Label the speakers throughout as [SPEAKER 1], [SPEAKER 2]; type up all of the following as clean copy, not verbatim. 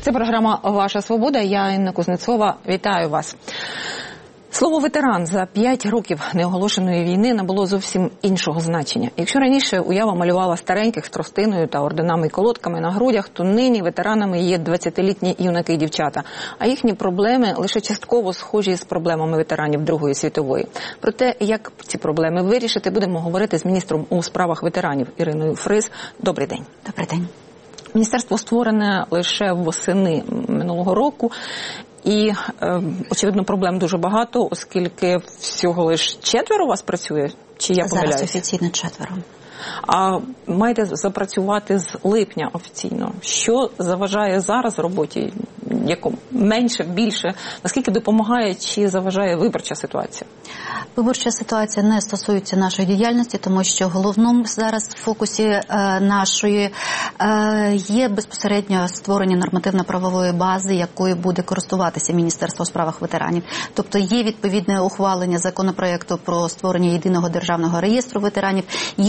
[SPEAKER 1] Це програма «Ваша свобода». Я, Інна Кузнецова. Вітаю вас. Слово «ветеран» за 5 років неоголошеної війни набуло зовсім іншого значення. Якщо раніше уява малювала стареньких з тростиною та орденами і колодками на грудях, то нині ветеранами є 20-літні юнаки і дівчата. А їхні проблеми лише частково схожі з проблемами ветеранів Другої світової. Про те, як ці проблеми вирішити, будемо говорити з міністром у справах ветеранів Іриною Фріз. Добрий день.
[SPEAKER 2] Добрий день.
[SPEAKER 1] Міністерство створене лише восени минулого року. І, очевидно, проблем дуже багато, оскільки всього лише 4 у вас працює? Чи я помиляюся?
[SPEAKER 2] Зараз офіційно 4.
[SPEAKER 1] А маєте запрацювати з липня офіційно. Що заважає зараз роботі? Менше, більше? Наскільки допомагає чи заважає виборча ситуація?
[SPEAKER 2] Виборча ситуація не стосується нашої діяльності, тому що головним зараз в фокусі нашої є безпосередньо створення нормативно-правової бази, якою буде користуватися Міністерство у справах ветеранів. Тобто є відповідне ухвалення законопроекту про створення єдиного державного реєстру ветеранів, є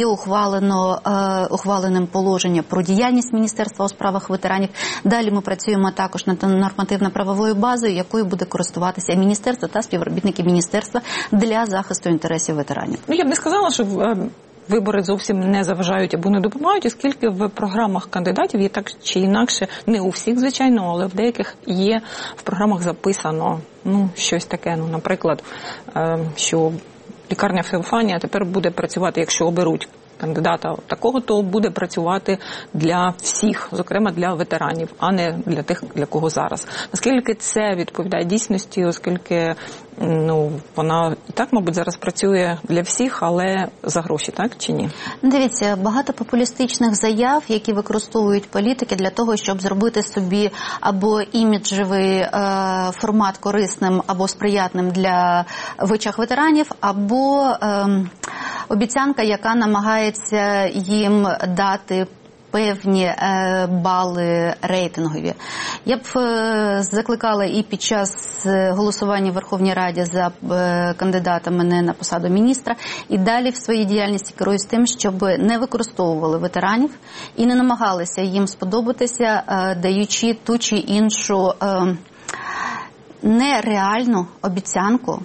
[SPEAKER 2] ухваленим положення про діяльність Міністерства у справах ветеранів. Далі ми працюємо також над нормативно-правовою базою, якою буде користуватися міністерство та співробітники міністерства для захисту інтересів ветеранів.
[SPEAKER 1] Я б не сказала, що вибори зовсім не заважають або не допомагають, оскільки в програмах кандидатів є так чи інакше, не у всіх, звичайно, але в деяких є в програмах записано щось таке, наприклад, що лікарня Феофанія тепер буде працювати, якщо оберуть кандидата такого, то буде працювати для всіх, зокрема для ветеранів, а не для тих, для кого зараз. Наскільки це відповідає дійсності, оскільки вона і так, мабуть, зараз працює для всіх, але за гроші, так чи ні?
[SPEAKER 2] Дивіться, багато популістичних заяв, які використовують політики для того, щоб зробити собі або іміджевий формат корисним або сприятним в очах ветеранів, або обіцянка, яка намагається їм дати певні бали рейтингові. Я б закликала і під час голосування в Верховній Раді за кандидата мене на посаду міністра, і далі в своїй діяльності керуюсь тим, щоб не використовували ветеранів і не намагалися їм сподобатися, даючи ту чи іншу нереальну обіцянку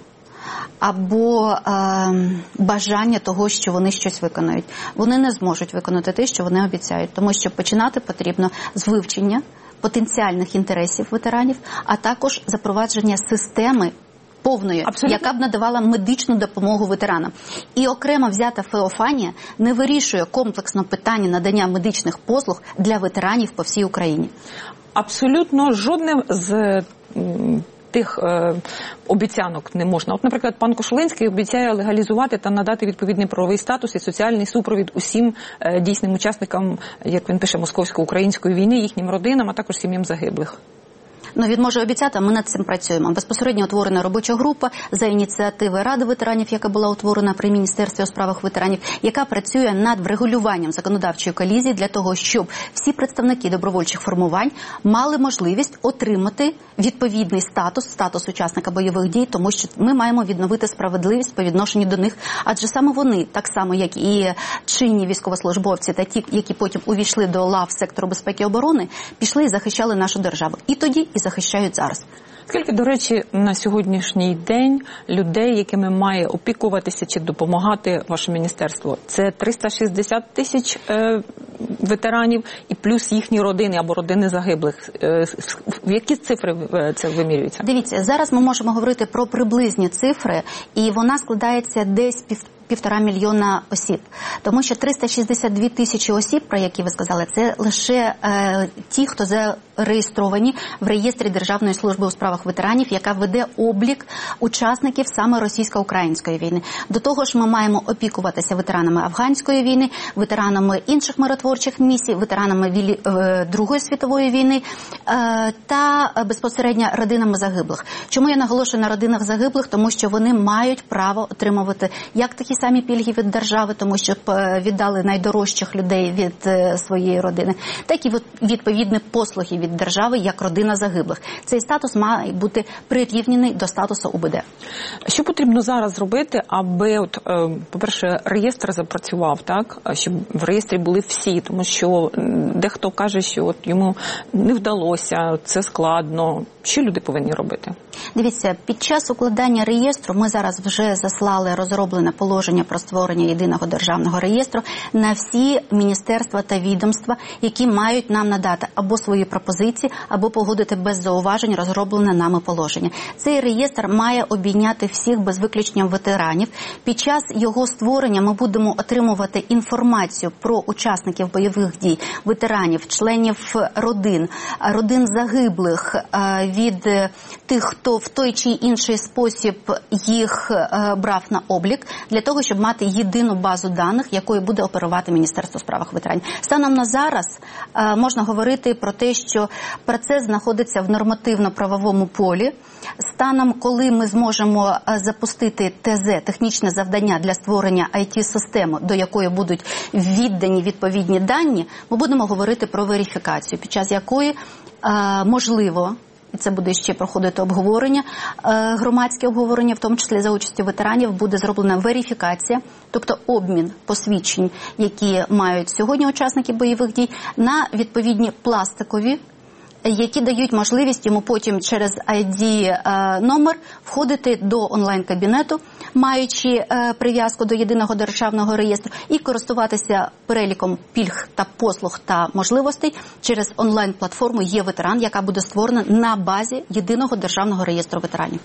[SPEAKER 2] або бажання того, що вони щось виконають. Вони не зможуть виконати те, що вони обіцяють, тому що починати потрібно з вивчення потенціальних інтересів ветеранів, а також запровадження системи повної, яка б надавала медичну допомогу ветеранам. І окремо взята Феофанія не вирішує комплексно питання надання медичних послуг для ветеранів по всій Україні.
[SPEAKER 1] Абсолютно жодним з тих обіцянок не можна. От, наприклад, пан Кошулинський обіцяє легалізувати та надати відповідний правовий статус і соціальний супровід усім дійсним учасникам, як він пише, московсько-української війни, їхнім родинам, а також сім'ям загиблих.
[SPEAKER 2] Він може обіцяти, а ми над цим працюємо. Безпосередньо утворена робоча група за ініціативи Ради ветеранів, яка була утворена при Міністерстві у справах ветеранів, яка працює над врегулюванням законодавчої колізії для того, щоб всі представники добровольчих формувань мали можливість отримати відповідний статус учасника бойових дій, тому що ми маємо відновити справедливість по відношенню до них, адже саме вони, так само як і чинні військовослужбовці та ті, які потім увійшли до лав сектору безпеки і оборони, пішли і захищали нашу державу. І тоді, і захищають зараз.
[SPEAKER 1] Скільки, до речі, на сьогоднішній день людей, якими має опікуватися чи допомагати ваше міністерство? Це 360 тисяч ветеранів і плюс їхні родини або родини загиблих. В які цифри це вимірюється?
[SPEAKER 2] Дивіться, зараз ми можемо говорити про приблизні цифри, і вона складається десь 1,5 мільйона осіб. Тому що 362 тисячі осіб, про які ви сказали, це лише ті, хто зареєстровані в реєстрі Державної служби у справах ветеранів, яка веде облік учасників саме російсько-української війни. До того ж, ми маємо опікуватися ветеранами афганської війни, ветеранами інших миротворчих місій, ветеранами Другої світової війни та безпосередньо родинами загиблих. Чому я наголошую на родинах загиблих? Тому що вони мають право отримувати як такі самі пільги від держави, тому що віддали найдорожчих людей від своєї родини, так і відповідні послуги від держави як родина загиблих. Цей статус має бути прирівняний до статусу УБД.
[SPEAKER 1] Що потрібно зараз зробити, аби, по-перше, реєстр запрацював, так? Щоб в реєстрі були всі, тому що дехто каже, що йому не вдалося, це складно. Що люди повинні робити?
[SPEAKER 2] Дивіться, під час укладання реєстру ми зараз вже заслали розроблене положення про створення єдиного державного реєстру на всі міністерства та відомства, які мають нам надати або свої пропозиції, або погодити без зауважень розроблене нами положення. Цей реєстр має обійняти всіх без виключення ветеранів. Під час його створення ми будемо отримувати інформацію про учасників бойових дій, ветеранів, членів родин загиблих, від тих, хто в той чи інший спосіб їх брав на облік, для того, щоб мати єдину базу даних, якою буде оперувати Міністерство у справах ветеранів. Станом на зараз можна говорити про те, що процес знаходиться в нормативно-правовому полі. Станом, коли ми зможемо запустити ТЗ, технічне завдання для створення IT-системи, до якої будуть віддані відповідні дані, ми будемо говорити про верифікацію, під час якої можливо, і це буде ще проходити обговорення, громадське обговорення, в тому числі за участю ветеранів, буде зроблена верифікація, тобто обмін посвідчень, які мають сьогодні учасники бойових дій, на відповідні які дають можливість йому потім через ID-номер входити до онлайн-кабінету, маючи прив'язку до єдиного державного реєстру, і користуватися переліком пільг та послуг та можливостей через онлайн-платформу «Є-ветеран», яка буде створена на базі єдиного державного реєстру ветеранів.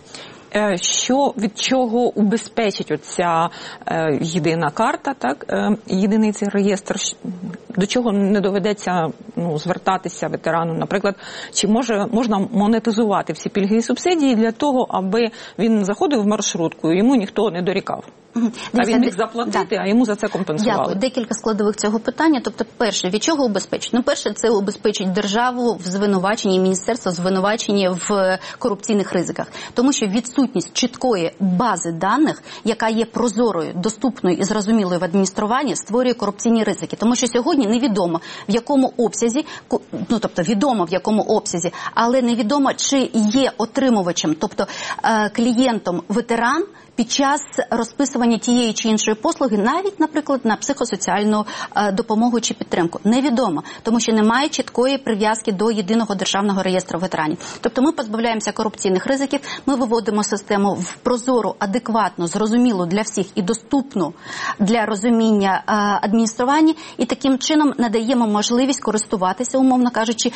[SPEAKER 1] Від чого убезпечить оця єдина карта, так, єдиний цей реєстр, до чого не доведеться звертатися ветерану? Наприклад, чи можна монетизувати всі пільги і субсидії для того, аби він заходив в маршрутку, і йому ніхто не дорікав? А він міг заплатити, а йому за це компенсували.
[SPEAKER 2] Дякую. Декілька складових цього питання. Тобто, перше, від чого убезпечить? Перше, це убезпечить державу в звинуваченні, міністерство в звинуваченні в корупційних ризиках. Тому що відсутність чіткої бази даних, яка є прозорою, доступною і зрозумілою в адмініструванні, створює корупційні ризики. Тому що сьогодні невідомо, в якому обсязі, відомо в якому обсязі, але невідомо, чи є отримувачем, тобто клієнтом ветеран, під час розписування тієї чи іншої послуги, навіть, наприклад, на психосоціальну допомогу чи підтримку. Невідомо, тому що немає чіткої прив'язки до єдиного державного реєстру ветеранів. Тобто ми позбавляємося корупційних ризиків, ми виводимо систему в прозору, адекватну, зрозумілу для всіх і доступну для розуміння адміністрування, і таким чином надаємо можливість користуватися, умовно кажучи,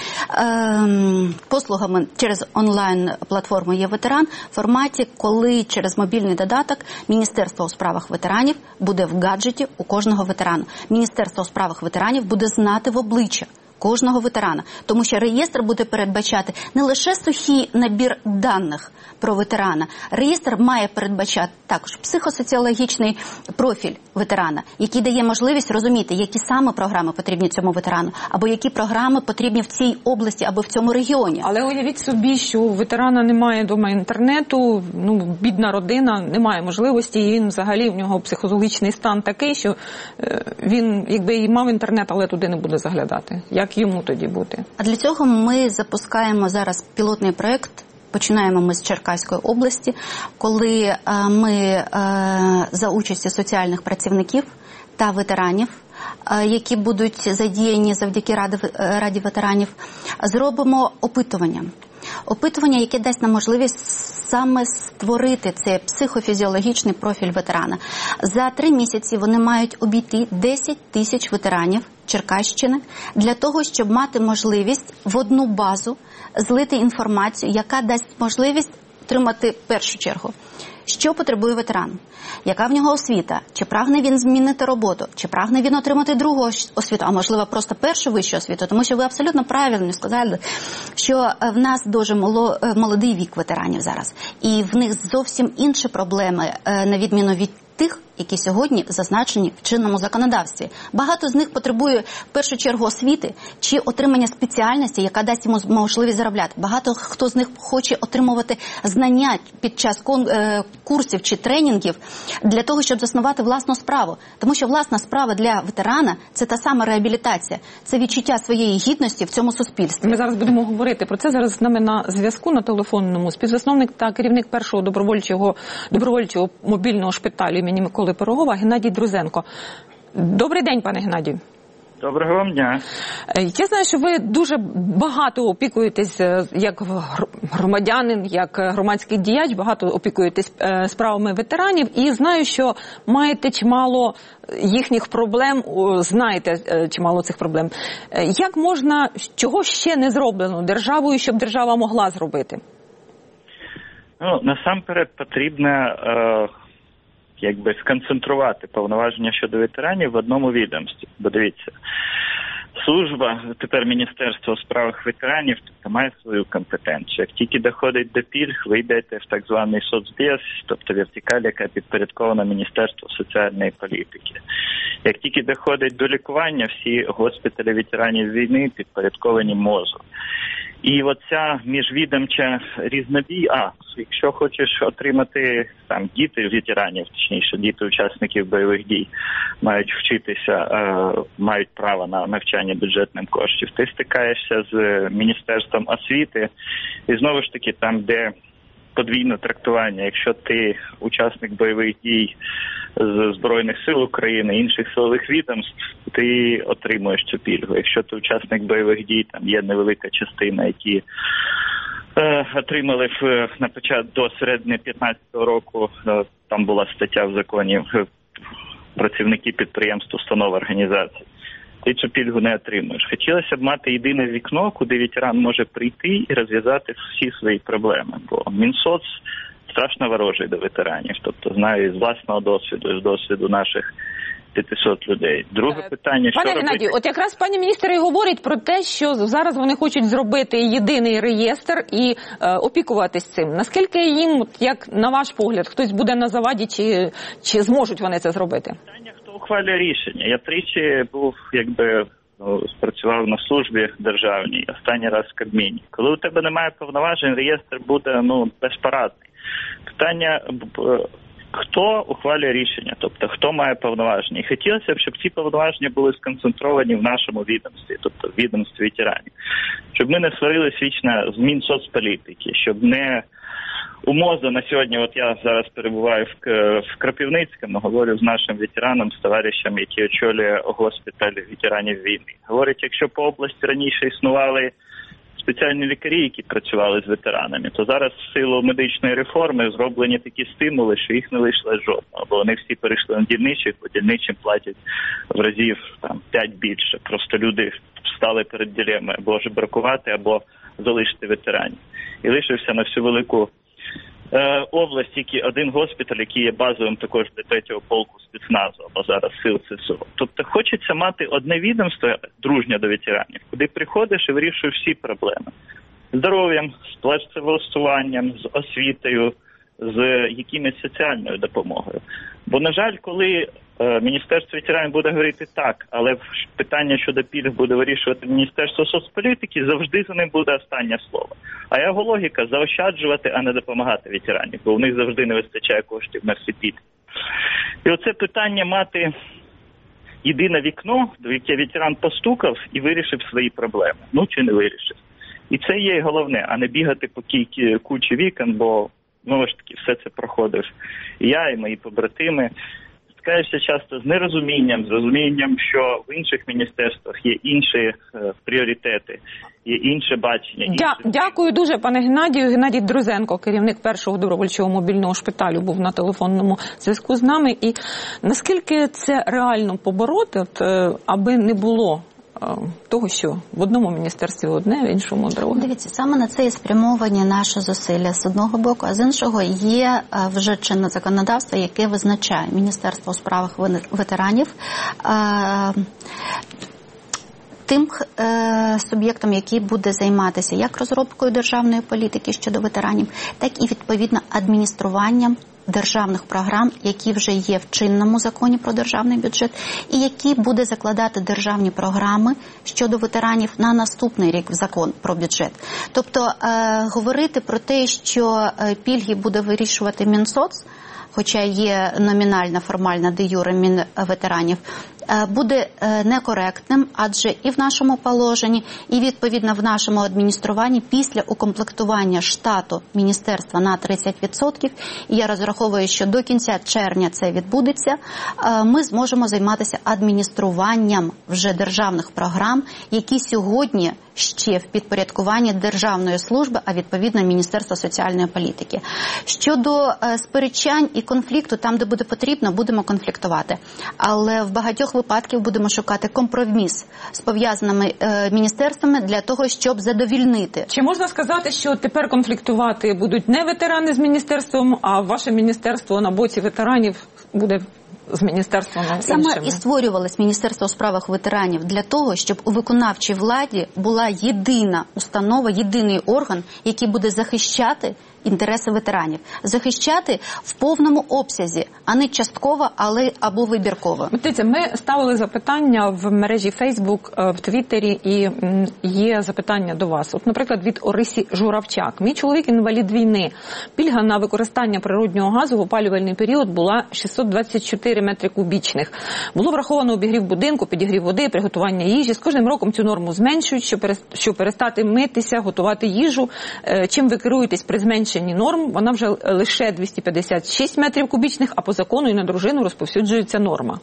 [SPEAKER 2] послугами через онлайн-платформу «Є-ветеран» в форматі, коли через мобільний додаток Міністерство у справах ветеранів буде в гаджеті у кожного ветерана. Міністерство у справах ветеранів буде знати в обличчя кожного ветерана. Тому що реєстр буде передбачати не лише сухий набір даних про ветерана. Реєстр має передбачати також психосоціологічний профіль ветерана, який дає можливість розуміти, які саме програми потрібні цьому ветерану, або які програми потрібні в цій області або в цьому регіоні.
[SPEAKER 1] Але уявіть собі, що у ветерана немає вдома інтернету, бідна родина, немає можливості, і він взагалі, в нього психологічний стан такий, що він, якби і мав інтернет, але туди не буде заглядати. Як йому тоді бути?
[SPEAKER 2] А для цього ми запускаємо зараз пілотний проєкт. Починаємо ми з Черкаської області, коли ми за участі соціальних працівників та ветеранів, які будуть задіяні завдяки Раді ветеранів, зробимо опитування. Опитування, яке дасть нам можливість саме створити цей психофізіологічний профіль ветерана. За 3 місяці вони мають обійти 10 тисяч ветеранів Черкащини для того, щоб мати можливість в одну базу злити інформацію, яка дасть можливість отримати в першу чергу, що потребує ветеран, яка в нього освіта, чи прагне він змінити роботу, чи прагне він отримати другу освіту, а можливо просто першу вищу освіту, тому що ви абсолютно правильно сказали, що в нас дуже молодий вік ветеранів зараз, і в них зовсім інші проблеми, на відміну від тих, які сьогодні зазначені в чинному законодавстві. Багато з них потребує в першу чергу освіти чи отримання спеціальності, яка дасть йому можливість заробляти. Багато хто з них хоче отримувати знання під час курсів чи тренінгів для того, щоб заснувати власну справу. Тому що власна справа для ветерана – це та сама реабілітація, це відчуття своєї гідності в цьому суспільстві.
[SPEAKER 1] Ми зараз будемо говорити про це. Зараз з нами на зв'язку на телефонному співзасновник та керівник першого добровольчого мобільного шпиталю імені Миколи Пирогова Геннадій Друзенко. Добрий день, пане Геннадію.
[SPEAKER 3] Доброго вам дня.
[SPEAKER 1] Я знаю, що ви дуже багато опікуєтесь як громадянин, як громадський діяч, багато опікуєтесь справами ветеранів і знаю, що маєте чимало їхніх проблем, знаєте чимало цих проблем. Як можна, чого ще не зроблено державою, щоб держава могла зробити?
[SPEAKER 3] Ну, насамперед потрібно сконцентрувати повноваження щодо ветеранів в одному відомстві. Бо дивіться, служба, тепер Міністерство у справах ветеранів, має свою компетенцію. Як тільки доходить до пільг, ви йдете в так званий соцбез, тобто вертикаль, яка підпорядкована Міністерству соціальної політики. Як тільки доходить до лікування, всі госпіталі ветеранів війни підпорядковані МОЗу. І оця міжвідомча різнобій, якщо хочеш отримати діти ветеранів, точніше, діти учасників бойових дій, мають вчитися, мають право на навчання бюджетним коштів, ти стикаєшся з Міністерством освіти, і знову ж таки там, де подвійне трактування, якщо ти учасник бойових дій з Збройних сил України, інших силових відомств, ти отримуєш цю пільгу. Якщо ти учасник бойових дій, там є невелика частина, які отримали на початку до середини 15-го року, там була стаття в законі, працівники підприємств, установ, організацій. Ти цю пільгу не отримуєш. Хотілося б мати єдине вікно, куди ветеран може прийти і розв'язати всі свої проблеми. Бо Мінсоц страшно ворожий до ветеранів. Тобто знаю з власного досвіду, з досвіду наших 500 людей. Друге питання, що
[SPEAKER 1] Пане Геннадію, от якраз пані міністр і говорить про те, що зараз вони хочуть зробити єдиний реєстр і опікуватись цим. Наскільки їм, як на ваш погляд, хтось буде на заваді, чи зможуть вони це зробити?
[SPEAKER 3] Питання, хто ухвалює рішення. Я тричі був, спрацював на службі державній, останній раз в Кабміні. Коли у тебе немає повноважень, реєстр буде, безпорадний. Питання, хто ухвалює рішення, тобто хто має повноваження. І хотілося б, щоб ці повноваження були сконцентровані в нашому відомстві, тобто в відомстві ветеранів. Щоб ми не сварились вічно з Мінсоцполітики, щоб не у МОЗу на сьогодні, от я зараз перебуваю в Кропивницькому, говорю з нашим ветераном, з товаришем, який очолює госпіталь ветеранів війни. Говорить, якщо по області раніше існували спеціальні лікарі, які працювали з ветеранами, то зараз в силу медичної реформи зроблені такі стимули, що їх не лишилось жодного, бо вони всі перейшли на дільничих, по дільничим платять в разів 5 більше. Просто люди стали перед дилемою або жебракувати, або залишити ветеранів. І лишився на всю велику область, один госпіталь, який є базовим також для 3-го полку спецназу, або зараз сил ЦСУ. Тобто хочеться мати одне відомство дружнє до ветеранів, куди приходиш і вирішуєш всі проблеми. З здоров'ям, з працевлаштуванням, з освітою, з якимось соціальною допомогою. Бо, на жаль, коли Міністерство ветеранів буде говорити так, але питання щодо пільг буде вирішувати Міністерство соцполітики, завжди за ним буде останнє слово. А його логіка – заощаджувати, а не допомагати ветеранів, бо у них завжди не вистачає коштів на всі пільги. І оце питання мати єдине вікно, до яке ветеран постукав і вирішив свої проблеми. Чи не вирішив. І це є головне, а не бігати по кучі вікон, бо, знову ж таки, все це проходив і я, і мої побратими. Стикаєшся часто з нерозумінням, з розумінням, що в інших міністерствах є інші пріоритети, є інше бачення.
[SPEAKER 1] Дякую дуже, пане Геннадію. Геннадій Друзенко, керівник першого добровольчого мобільного шпиталю, був на телефонному зв'язку з нами. І наскільки це реально побороти, аби не було того, що в одному міністерстві одне, в іншому друге?
[SPEAKER 2] Дивіться, саме на це і спрямовані наші зусилля з одного боку, а з іншого є вже чинне законодавство, яке визначає Міністерство у справах ветеранів тим суб'єктом, який буде займатися як розробкою державної політики щодо ветеранів, так і відповідно адмініструванням державних програм, які вже є в чинному законі про державний бюджет, і які буде закладати державні програми щодо ветеранів на наступний рік в закон про бюджет. Тобто говорити про те, що пільги буде вирішувати Мінсоц, хоча є номінальна, формальна де-юре Мінветеранів, буде некоректним, адже і в нашому положенні, і відповідно в нашому адмініструванні після укомплектування штату міністерства на 30%, і я розраховую, що до кінця червня це відбудеться, ми зможемо займатися адмініструванням вже державних програм, які сьогодні ще в підпорядкуванні Державної служби, а відповідно Міністерства соціальної політики. Щодо сперечань і конфлікту, там, де буде потрібно, будемо конфліктувати. Але в багатьох випадків будемо шукати компроміс з пов'язаними міністерствами для того, щоб задовільнити.
[SPEAKER 1] Чи можна сказати, що тепер конфліктувати будуть не ветерани з міністерством, а ваше міністерство на боці ветеранів буде з міністерством іншими?
[SPEAKER 2] Саме і створювалось Міністерство у справах ветеранів для того, щоб у виконавчій владі була єдина установа, єдиний орган, який буде захищати інтереси ветеранів. Захищати в повному обсязі, а не частково, або вибірково.
[SPEAKER 1] Дивіться, ми ставили запитання в мережі Facebook, в Твіттері, і є запитання до вас. От, наприклад, від Орисі Журавчак. Мій чоловік інвалід війни. Пільга на використання природнього газу в опалювальний період була 624 метри кубічних. Було враховано обігрів будинку, підігрів води, приготування їжі. З кожним роком цю норму зменшують, щоб перестати митися, готувати їжу. Чим ви керуєтесь при зменшенні норм? Вона вже лише 256 метрів кубічних, а по закону і на дружину розповсюджується норма.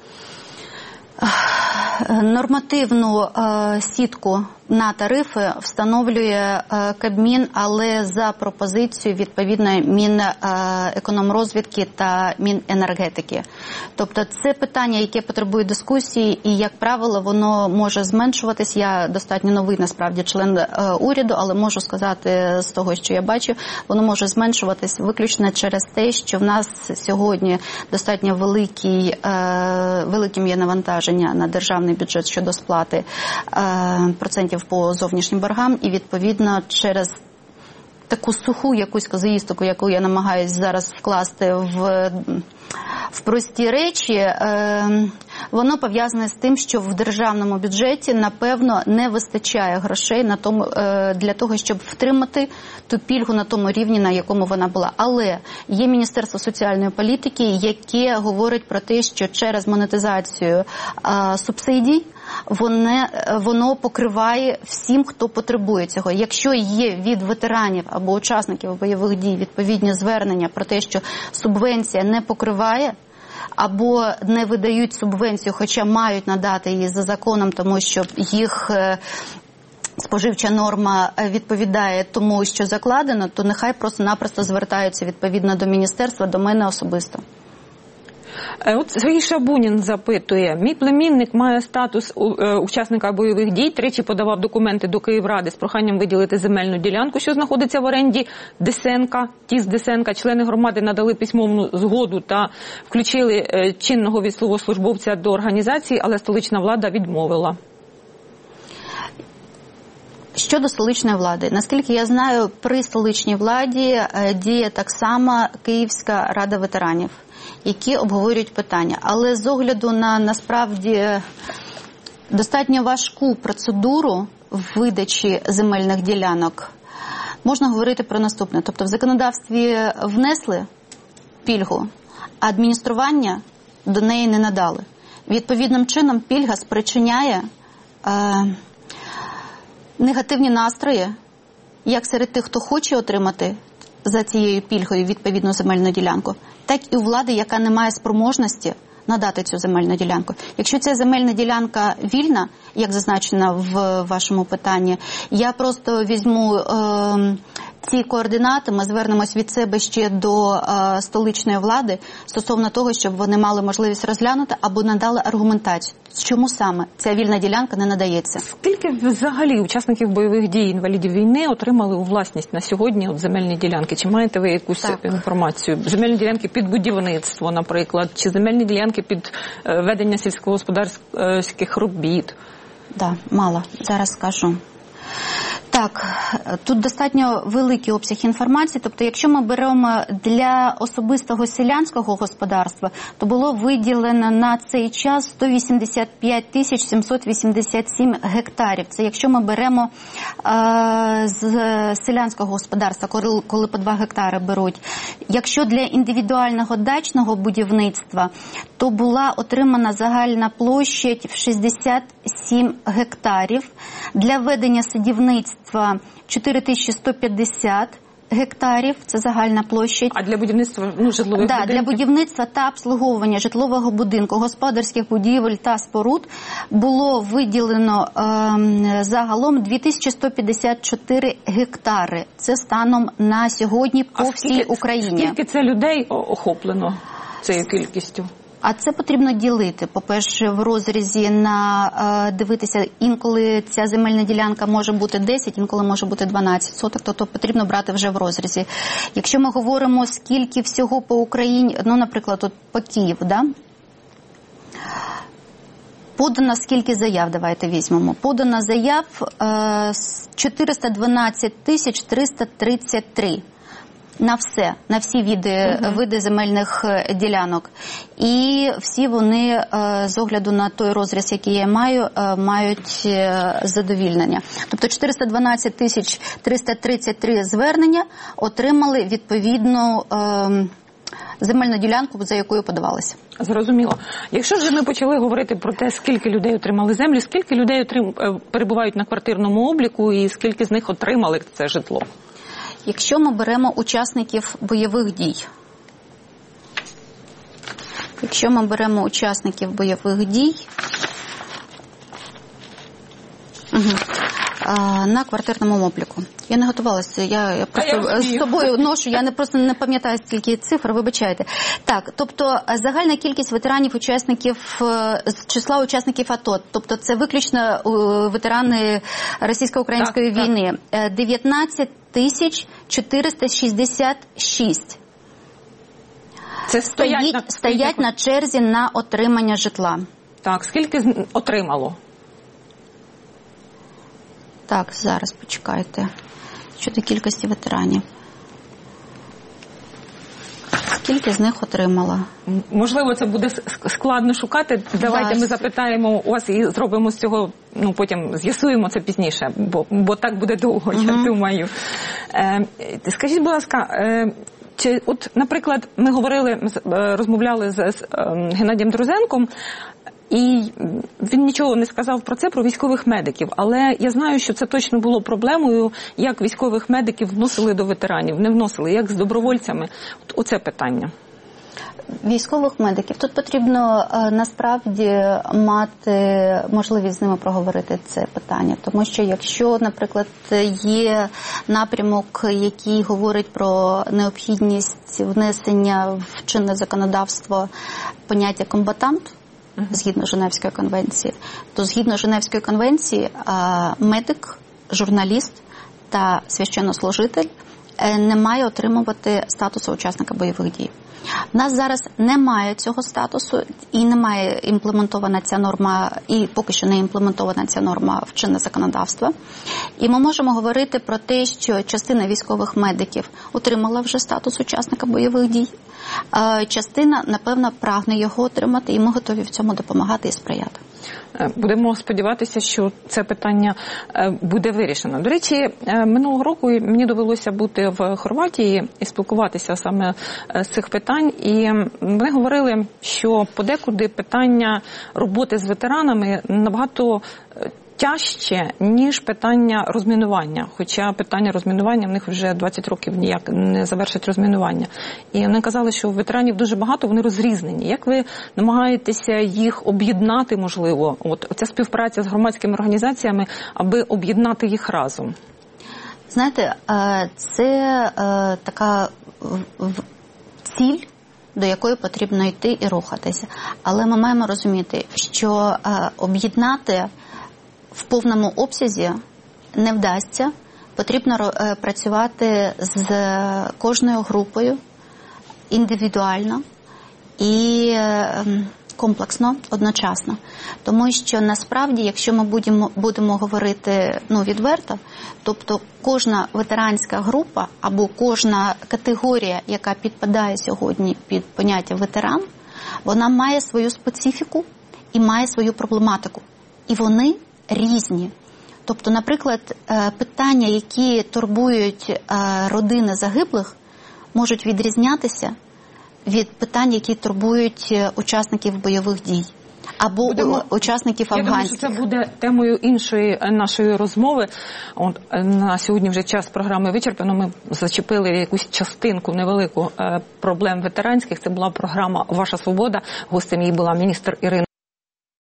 [SPEAKER 2] Нормативну сітку на тарифи встановлює Кабмін, але за пропозицією відповідно Мінекономрозвідки та Міненергетики. Тобто це питання, яке потребує дискусії, і, як правило, воно може зменшуватись. Я достатньо новий, насправді, член уряду, але можу сказати з того, що я бачу, воно може зменшуватись виключно через те, що в нас сьогодні достатньо великим є навантаження на державний бюджет щодо сплати процентів по зовнішнім боргам, і відповідно через таку суху якусь казуїстику, яку я намагаюся зараз вкласти в прості речі, воно пов'язане з тим, що в державному бюджеті, напевно, не вистачає грошей для того, щоб втримати ту пільгу на тому рівні, на якому вона була. Але є Міністерство соціальної політики, яке говорить про те, що через монетизацію субсидій воно покриває всім, хто потребує цього. Якщо є від ветеранів або учасників бойових дій відповідні звернення про те, що субвенція не покриває, або не видають субвенцію, хоча мають надати її за законом, тому що їх споживча норма відповідає тому, що закладено, то нехай просто-напросто звертаються відповідно до міністерства, до мене особисто.
[SPEAKER 1] От Сергій Шабунін запитує. Мій племінник має статус учасника бойових дій, тричі подавав документи до Київради з проханням виділити земельну ділянку, що знаходиться в оренді Десенка, ТІЗ Десенка. Члени громади надали письмовну згоду та включили чинного військовослужбовця до організації, але столична влада відмовила.
[SPEAKER 2] Щодо столичної влади, наскільки я знаю, при столичній владі діє так само Київська рада ветеранів, які обговорюють питання. Але з огляду на, насправді, достатньо важку процедуру видачі земельних ділянок, можна говорити про наступне. Тобто в законодавстві внесли пільгу, а адміністрування до неї не надали. Відповідним чином пільга спричиняє негативні настрої, як серед тих, хто хоче отримати за цією пільгою відповідну земельну ділянку, так і у влади, яка не має спроможності надати цю земельну ділянку. Якщо ця земельна ділянка вільна, як зазначено в вашому питанні, я просто візьму ці координати, ми звернемось від себе ще до столичної влади стосовно того, щоб вони мали можливість розглянути або надали аргументацію. Чому саме ця вільна ділянка не надається?
[SPEAKER 1] Скільки взагалі учасників бойових дій, інвалідів війни отримали у власність на сьогодні от земельні ділянки? Чи маєте ви якусь інформацію? Земельні ділянки під будівництво, наприклад, чи земельні ділянки під ведення сільськогосподарських робіт?
[SPEAKER 2] Так, мало. Зараз скажу. Так, тут достатньо великий обсяг інформації. Тобто, якщо ми беремо для особистого селянського господарства, то було виділено на цей час 185 787 гектарів. Це якщо ми беремо з селянського господарства, коли по 2 гектари беруть. Якщо для індивідуального дачного будівництва, то була отримана загальна площа в 67 гектарів. Для ведення садівництва 4150 гектарів, це загальна площа.
[SPEAKER 1] А для будівництва житлових будинків?
[SPEAKER 2] Для будівництва та обслуговування житлового будинку, господарських будівель та споруд було виділено загалом 2154 гектари. Це станом на сьогодні по всій Україні.
[SPEAKER 1] Скільки це людей охоплено цією кількістю?
[SPEAKER 2] А це потрібно ділити. По-перше, в розрізі дивитися, інколи ця земельна ділянка може бути 10, інколи може бути 12 соток, то потрібно брати вже в розрізі. Якщо ми говоримо, скільки всього по Україні, наприклад, от по Києву, подано скільки заяв, давайте візьмемо. Подано заяв 412 333. На всі види земельних ділянок. І всі вони, з огляду на той розріз, який я маю, мають задовільнення. Тобто 412 333 звернення отримали відповідну земельну ділянку, за якою подавалися.
[SPEAKER 1] Зрозуміло. Якщо вже ми почали говорити про те, скільки людей отримали землю, скільки людей перебувають на квартирному обліку і скільки з них отримали це житло?
[SPEAKER 2] Якщо ми беремо учасників бойових дій, на квартирному обліку. Я не готувалася, я просто з собою ношу, я просто не пам'ятаю стільки цифр, вибачайте. Так, тобто загальна кількість ветеранів-учасників з числа учасників АТО, тобто це виключно ветерани російсько-української війни, 19 466.
[SPEAKER 1] Це
[SPEAKER 2] стоять на черзі на отримання житла.
[SPEAKER 1] Так, скільки отримало?
[SPEAKER 2] Так, зараз почекайте. Щодо кількості ветеранів. Скільки з них отримала?
[SPEAKER 1] Можливо, це буде складно шукати. Давайте ми запитаємо у вас і зробимо з цього, потім з'ясуємо це пізніше, бо так буде довго, я думаю. Скажіть, будь ласка, наприклад, ми розмовляли з Геннадієм Друзенком, і він нічого не сказав про це, про військових медиків. Але я знаю, що це точно було проблемою, як військових медиків вносили до ветеранів, не вносили, як з добровольцями. Оце питання.
[SPEAKER 2] Військових медиків. Тут потрібно насправді мати можливість з ними проговорити це питання. Тому що якщо, наприклад, є напрямок, який говорить про необхідність внесення в чинне законодавство поняття «комбатант», згідно Женевської конвенції, то згідно Женевської конвенції медик, журналіст та священнослужитель не має отримувати статусу учасника бойових дій. У нас зараз немає цього статусу і немає імплементована ця норма, і поки що не імплементована ця норма в чинне законодавство. І ми можемо говорити про те, що частина військових медиків отримала вже статус учасника бойових дій. Частина, напевно, прагне його отримати, і ми готові в цьому допомагати і сприяти.
[SPEAKER 1] Будемо сподіватися, що це питання буде вирішено. До речі, минулого року мені довелося бути в Хорватії і спілкуватися саме з цих питань. І вони говорили, що подекуди питання роботи з ветеранами набагато тяжче, ніж питання розмінування. Хоча питання розмінування в них вже 20 років ніяк не завершить розмінування. І вони казали, що ветеранів дуже багато, вони розрізнені. Як ви намагаєтеся їх об'єднати, можливо? Оця співпраця з громадськими організаціями, аби об'єднати їх разом?
[SPEAKER 2] Знаєте, це така ціль, до якої потрібно йти і рухатися. Але ми маємо розуміти, що об'єднати в повному обсязі не вдасться. Потрібно працювати з кожною групою індивідуально і комплексно, одночасно. Тому що насправді, якщо ми будемо говорити відверто, тобто кожна ветеранська група або кожна категорія, яка підпадає сьогодні під поняття ветеран, вона має свою специфіку і має свою проблематику. І вони різні. Тобто, наприклад, питання, які турбують родини загиблих, можуть відрізнятися від питань, які турбують учасників бойових дій або учасників афганських.
[SPEAKER 1] Я думаю, що це буде темою іншої нашої розмови. От, на сьогодні вже час програми вичерпано. Ми зачепили якусь частинку невелику проблем ветеранських. Це була програма «Ваша свобода». Гостем її була міністр Ірина